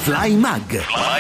Fly Mag.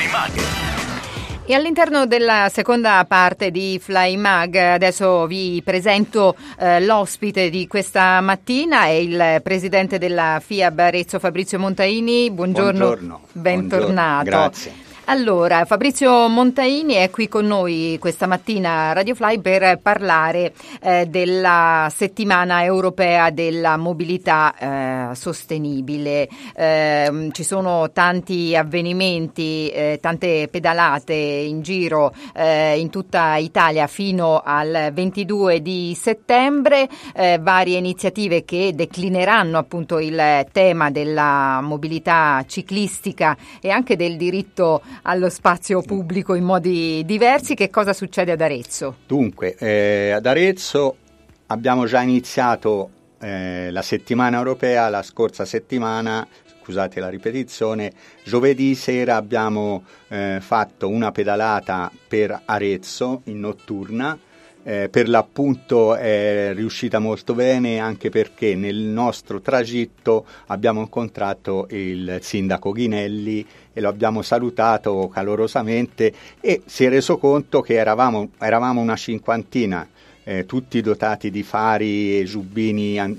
E all'interno della seconda parte di Fly Mag adesso vi presento l'ospite di questa mattina, è il presidente della FIAB Arezzo, Fabrizio Montaini. Buongiorno. Bentornato. Buongiorno. Grazie. Allora, Fabrizio Montaini è qui con noi questa mattina a Radio Fly per parlare della settimana europea della mobilità sostenibile. Ci sono tanti avvenimenti, tante pedalate in giro in tutta Italia fino al 22 di settembre, varie iniziative che declineranno appunto il tema della mobilità ciclistica e anche del diritto allo spazio pubblico in modi diversi. Che cosa succede ad Arezzo? Dunque, ad Arezzo abbiamo già iniziato la settimana europea, la scorsa settimana, scusate la ripetizione, giovedì sera abbiamo fatto una pedalata per Arezzo in notturna. Per l'appunto è riuscita molto bene, anche perché nel nostro tragitto abbiamo incontrato il sindaco Ghinelli e lo abbiamo salutato calorosamente e si è reso conto che eravamo una cinquantina, tutti dotati di fari e giubbini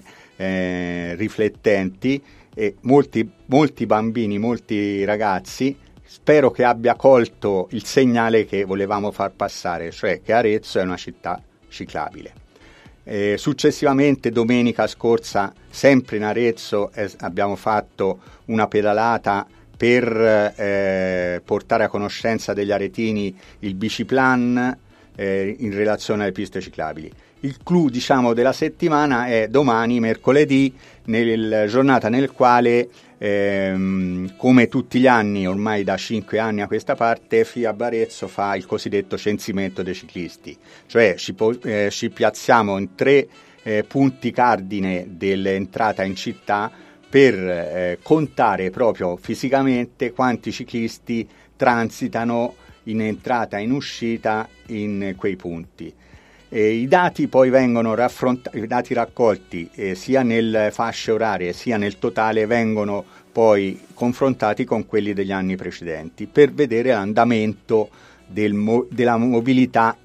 riflettenti, e molti bambini, molti ragazzi. Spero che abbia colto il segnale che volevamo far passare, cioè che Arezzo è una città ciclabile. Successivamente, domenica scorsa, sempre in Arezzo, abbiamo fatto una pedalata per portare a conoscenza degli aretini il biciplan in relazione alle piste ciclabili. Il clou, della settimana è domani, mercoledì, nella giornata nel quale, come tutti gli anni, ormai da 5 anni a questa parte, FIAB Arezzo fa il cosiddetto censimento dei ciclisti, cioè ci piazziamo in 3 punti cardine dell'entrata in città per contare proprio fisicamente quanti ciclisti transitano in entrata e in uscita in quei punti. I dati poi vengono i dati raccolti sia nelle fasce orarie sia nel totale vengono poi confrontati con quelli degli anni precedenti per vedere l'andamento della mobilità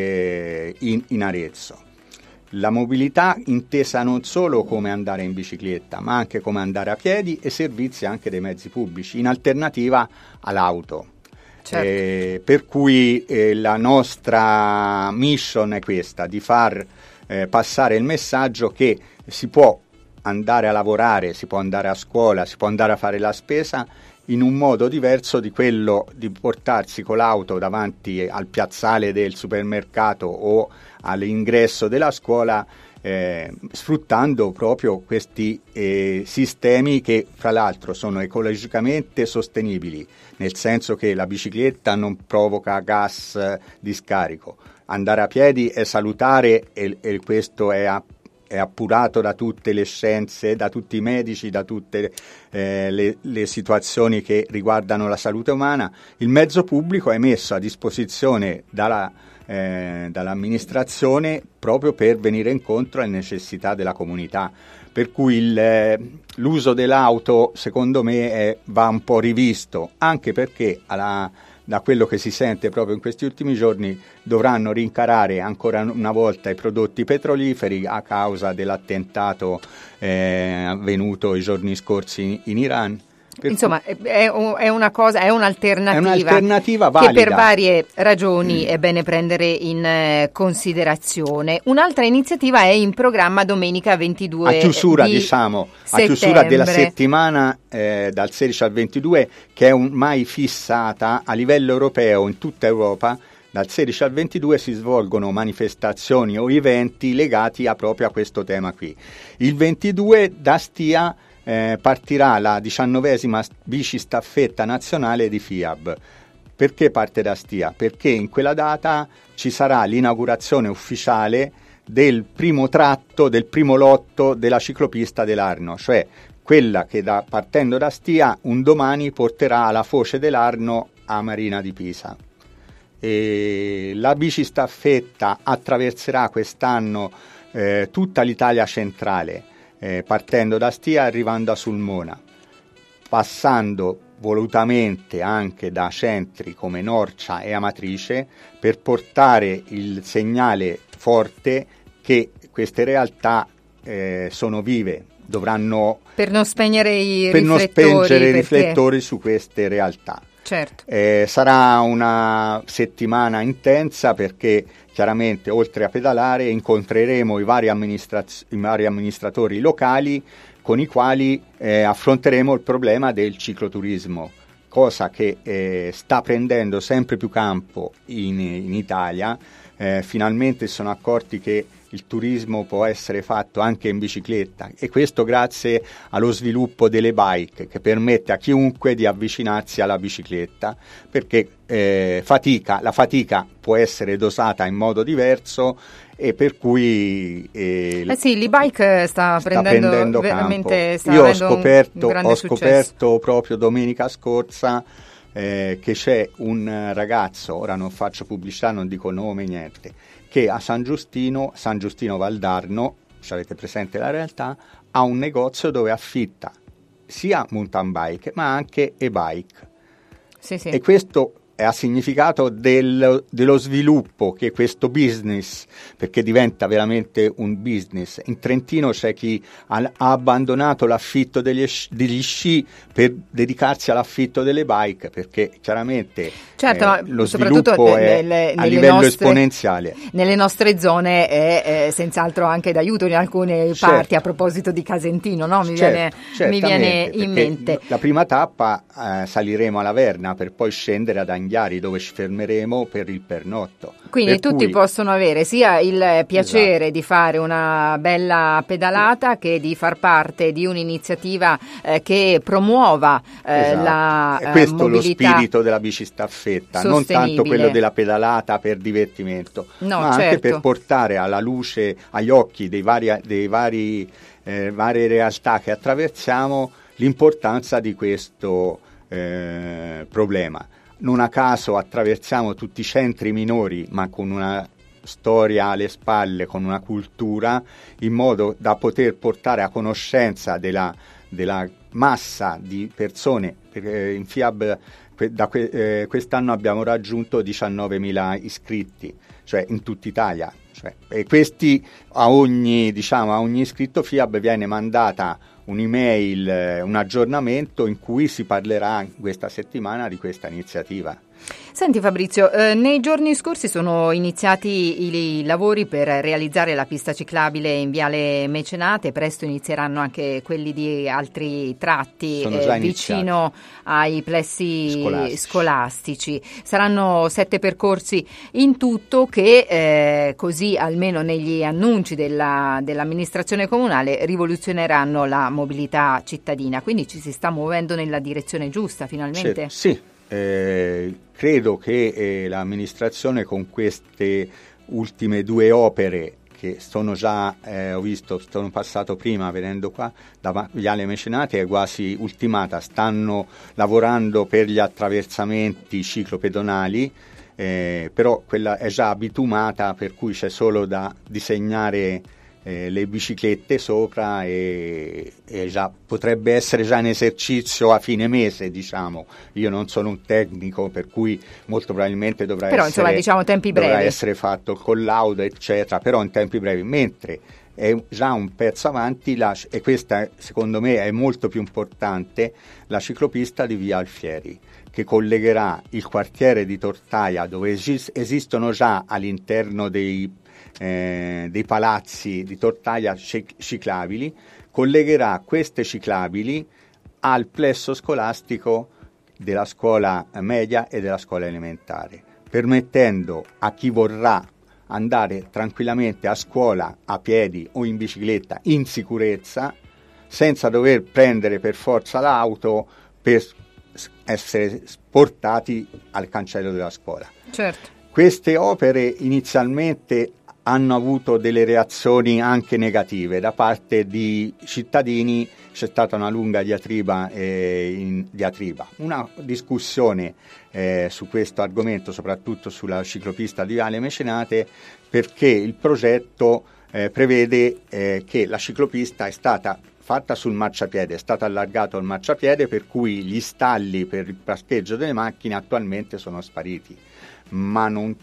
in Arezzo. La mobilità intesa non solo come andare in bicicletta, ma anche come andare a piedi e servizi anche dei mezzi pubblici, in alternativa all'auto. Certo. Per cui la nostra mission è questa, di far passare il messaggio che si può andare a lavorare, si può andare a scuola, si può andare a fare la spesa in un modo diverso di quello di portarsi con l'auto davanti al piazzale del supermercato o all'ingresso della scuola, sfruttando proprio questi sistemi che fra l'altro sono ecologicamente sostenibili, nel senso che la bicicletta non provoca gas di scarico, andare a piedi è salutare e questo è appurato da tutte le scienze, da tutti i medici, da tutte le situazioni che riguardano la salute umana. Il mezzo pubblico è messo a disposizione dall'amministrazione proprio per venire incontro alle necessità della comunità, per cui l'uso dell'auto secondo me va un po' rivisto, anche perché da quello che si sente proprio in questi ultimi giorni dovranno rincarare ancora una volta i prodotti petroliferi a causa dell'attentato avvenuto i giorni scorsi in Iran. Insomma, è un'alternativa valida, che per varie ragioni è bene prendere in considerazione. Un'altra iniziativa è in programma domenica 22 a chiusura della settimana dal 16 al 22, che è ormai fissata a livello europeo in tutta Europa. Dal 16 al 22 si svolgono manifestazioni o eventi legati proprio a questo tema qui. Il 22 da Stia partirà la 19ª bicistaffetta nazionale di FIAB. Perché parte da Stia? Perché in quella data ci sarà l'inaugurazione ufficiale del primo tratto, del primo lotto della ciclopista dell'Arno, cioè quella che partendo da Stia un domani porterà alla foce dell'Arno a Marina di Pisa. E la bicistaffetta attraverserà quest'anno tutta l'Italia centrale, partendo da Stia e arrivando a Sulmona, passando volutamente anche da centri come Norcia e Amatrice, per portare il segnale forte che queste realtà sono vive, dovranno per non spegnere i riflettori su queste realtà. Certo. Sarà una settimana intensa, perché chiaramente oltre a pedalare incontreremo i vari amministratori locali con i quali affronteremo il problema del cicloturismo, cosa che sta prendendo sempre più campo in Italia. Finalmente si sono accorti che il turismo può essere fatto anche in bicicletta, e questo grazie allo sviluppo delle bike, che permette a chiunque di avvicinarsi alla bicicletta, perché la fatica può essere dosata in modo diverso, e per cui sì, l'e-bike sta prendendo veramente campo. Io ho scoperto proprio domenica scorsa che c'è un ragazzo, ora non faccio pubblicità, non dico nome, niente, che a San Giustino Valdarno, se avete presente la realtà, ha un negozio dove affitta sia mountain bike ma anche e-bike. Sì. E questo ha significato dello sviluppo che questo business, perché diventa veramente un business. In Trentino c'è chi ha abbandonato l'affitto degli sci per dedicarsi all'affitto delle bike, perché chiaramente lo sviluppo è a livello esponenziale. Nelle nostre zone è senz'altro anche d'aiuto in alcune parti, a proposito di Casentino, no? Mi viene in mente. La prima tappa saliremo alla Verna per poi scendere ad Anghiari, dove ci fermeremo per il pernotto. Quindi tutti possono avere sia il piacere di fare una bella pedalata che di far parte di un'iniziativa che promuova la mobilità. Questo è lo spirito della sostenibile. bicistaffetta, non tanto quello della pedalata per divertimento, ma anche per portare alla luce, agli occhi dei varie realtà che attraversiamo, l'importanza di questo problema. Non a caso attraversiamo tutti i centri minori, ma con una storia alle spalle, con una cultura, in modo da poter portare a conoscenza della massa di persone. In FIAB quest'anno abbiamo raggiunto 19.000 iscritti, cioè in tutta Italia. E questi a ogni iscritto FIAB viene mandata un'email, un aggiornamento in cui si parlerà questa settimana di questa iniziativa. Senti Fabrizio, nei giorni scorsi sono iniziati i lavori per realizzare la pista ciclabile in Viale Mecenate, presto inizieranno anche quelli di altri tratti vicino ai plessi scolastici. Saranno 7 percorsi in tutto che, così almeno negli annunci dell'amministrazione comunale, rivoluzioneranno la mobilità cittadina, quindi ci si sta muovendo nella direzione giusta finalmente? Sì. Credo che l'amministrazione con queste ultime 2 opere che sono già, sono passato prima venendo qua da Viale Mecenate, è quasi ultimata, stanno lavorando per gli attraversamenti ciclopedonali, però quella è già bitumata, per cui c'è solo da disegnare le biciclette sopra e potrebbe essere già in esercizio a fine mese, diciamo. Io non sono un tecnico, per cui molto probabilmente dovrà essere fatto il collaudo, eccetera, però in tempi brevi, mentre è già un pezzo avanti e questa secondo me è molto più importante, la ciclopista di Via Alfieri, che collegherà il quartiere di Tortaia, dove esistono già all'interno dei palazzi di Tortaia ciclabili, collegherà queste ciclabili al plesso scolastico della scuola media e della scuola elementare, permettendo a chi vorrà andare tranquillamente a scuola a piedi o in bicicletta in sicurezza, senza dover prendere per forza l'auto per essere portati al cancello della scuola. Certo. Queste opere inizialmente hanno avuto delle reazioni anche negative da parte di cittadini. C'è stata una lunga diatriba, una discussione su questo argomento, soprattutto sulla ciclopista di Viale Mecenate, perché il progetto prevede che la ciclopista è stata fatta sul marciapiede, è stato allargato il marciapiede, per cui gli stalli per il parcheggio delle macchine attualmente sono spariti, ma non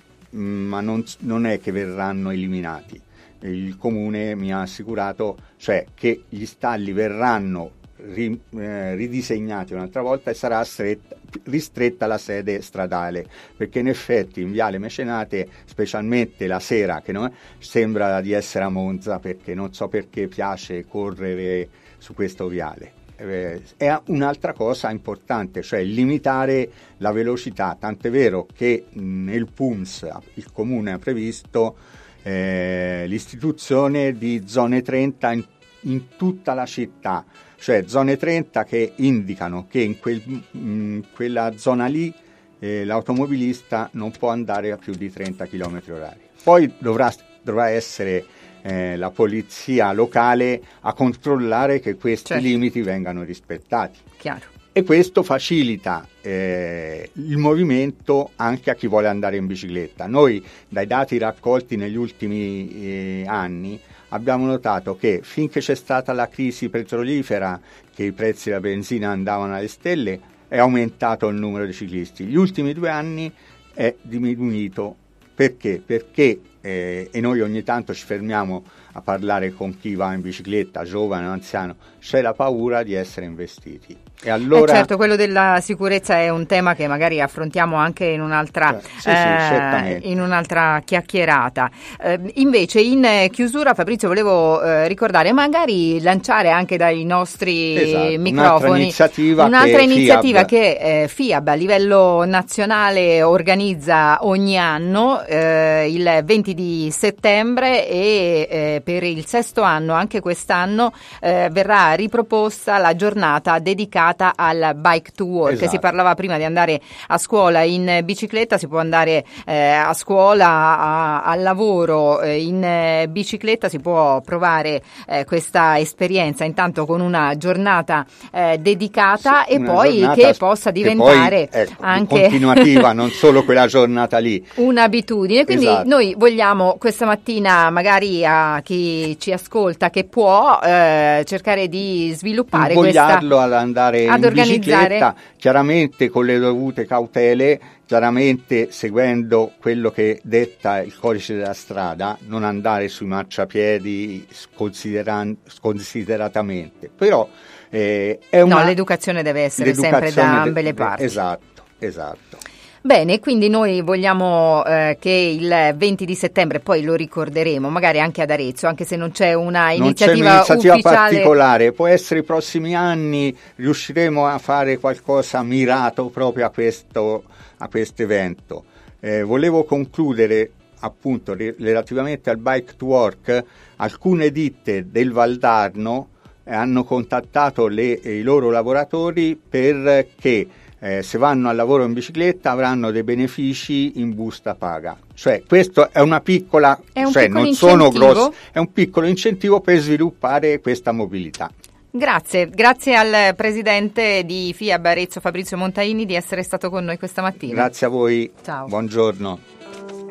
è che verranno eliminati. Il comune mi ha assicurato, cioè, che gli stalli verranno ridisegnati un'altra volta e sarà ristretta la sede stradale, perché in effetti in Viale Mecenate, specialmente la sera, che sembra di essere a Monza, perché non so perché piace correre su questo viale. È un'altra cosa importante, cioè limitare la velocità, tant'è vero che nel PUMS il comune ha previsto l'istituzione di zone 30 in tutta la città, cioè zone 30 che indicano che in quella zona lì l'automobilista non può andare a più di 30 km orari. Poi dovrà essere la polizia locale a controllare che questi limiti vengano rispettati. Chiaro. E questo facilita il movimento anche a chi vuole andare in bicicletta. Noi, dai dati raccolti negli ultimi anni, abbiamo notato che finché c'è stata la crisi petrolifera, che i prezzi della benzina andavano alle stelle, è aumentato il numero di ciclisti. Gli ultimi 2 anni è diminuito. Perché? Perché e noi ogni tanto ci fermiamo a parlare con chi va in bicicletta, giovane o anziano, c'è la paura di essere investiti. E allora certo, quello della sicurezza è un tema che magari affrontiamo anche in un'altra, in un'altra chiacchierata. Invece in chiusura, Fabrizio, volevo ricordare, magari lanciare anche dai nostri microfoni un'altra iniziativa che FIAB a livello nazionale organizza ogni anno il 20 di settembre e per il 6° anno, anche quest'anno, verrà riproposta la giornata dedicata al Bike to Work. Si parlava prima di andare a scuola in bicicletta, si può andare a scuola, al lavoro in bicicletta, si può provare questa esperienza intanto con una giornata dedicata e poi giornata che possa diventare anche continuativa, non solo quella giornata lì, un'abitudine. Quindi noi vogliamo questa mattina, magari a chi ci ascolta che può, cercare di sviluppare invogliarlo ad andare in bicicletta, chiaramente con le dovute cautele, chiaramente seguendo quello che detta il codice della strada, non andare sui marciapiedi sconsideratamente, però l'educazione deve essere sempre da ambe le parti. Esatto. Bene, quindi noi vogliamo che il 20 di settembre, poi lo ricorderemo, magari anche ad Arezzo, anche se non c'è una iniziativa ufficiale particolare, può essere i prossimi anni riusciremo a fare qualcosa mirato proprio a questo evento. Volevo concludere appunto relativamente al Bike to Work. Alcune ditte del Valdarno hanno contattato i loro lavoratori perché se vanno al lavoro in bicicletta avranno dei benefici in busta paga. Cioè questo è una piccola, non sono grossi, è un piccolo incentivo per sviluppare questa mobilità. Grazie al presidente di FIAB Arezzo Fabrizio Montaini di essere stato con noi questa mattina. Grazie a voi. Ciao. Buongiorno.